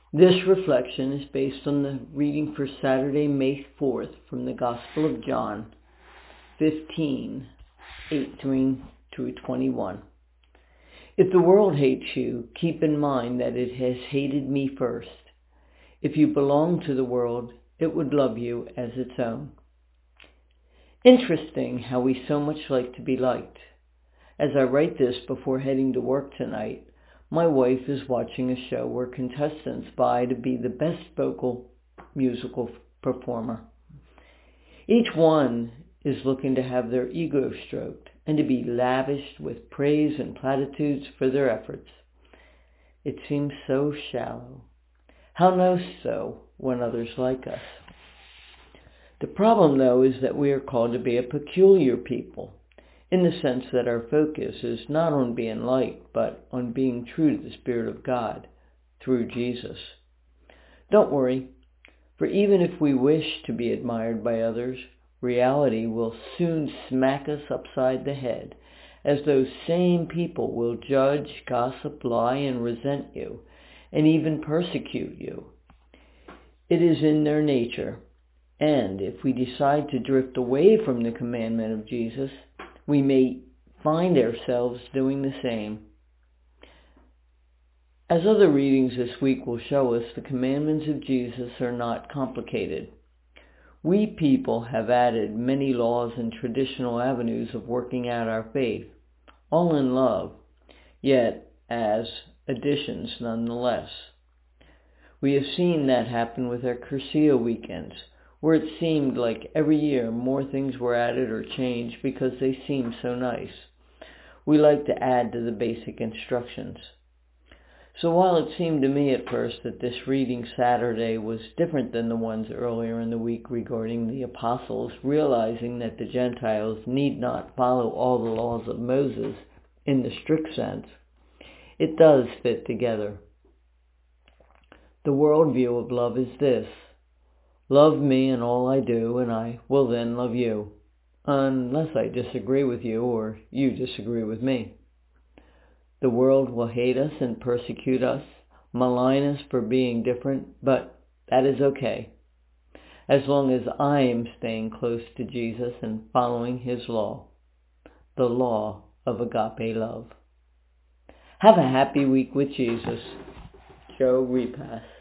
This reflection is based on the reading for Saturday, May 4th from the Gospel of John 15:18-21. If the world hates you, keep in mind that it has hated me first. If you belong to the world, it would love you as its own. Interesting how we so much like to be liked. As I write this before heading to work tonight, my wife is watching a show where contestants vie to be the best vocal musical performer. Each one is looking to have their ego stroked and to be lavished with praise and platitudes for their efforts. It seems so shallow. How know so when others like us? The problem, though, is that we are called to be a peculiar people, in the sense that our focus is not on being liked, but on being true to the Spirit of God through Jesus. Don't worry, for even if we wish to be admired by others, reality will soon smack us upside the head, as those same people will judge, gossip, lie, and resent you, and even persecute you. It is in their nature, and if we decide to drift away from the commandment of Jesus, we may find ourselves doing the same. As other readings this week will show us, the commandments of Jesus are not complicated. We people have added many laws and traditional avenues of working out our faith, all in love, yet as additions nonetheless. We have seen that happen with our Cursillo weekends, where it seemed like every year more things were added or changed because they seemed so nice. We like to add to the basic instructions. So while it seemed to me at first that this reading Saturday was different than the ones earlier in the week regarding the apostles, realizing that the Gentiles need not follow all the laws of Moses in the strict sense, it does fit together. The worldview of love is this: love me in all I do, and I will then love you, unless I disagree with you or you disagree with me. The world will hate us and persecute us, malign us for being different, but that is okay, as long as I am staying close to Jesus and following his law, the law of agape love. Have a happy week with Jesus. Joe Repass.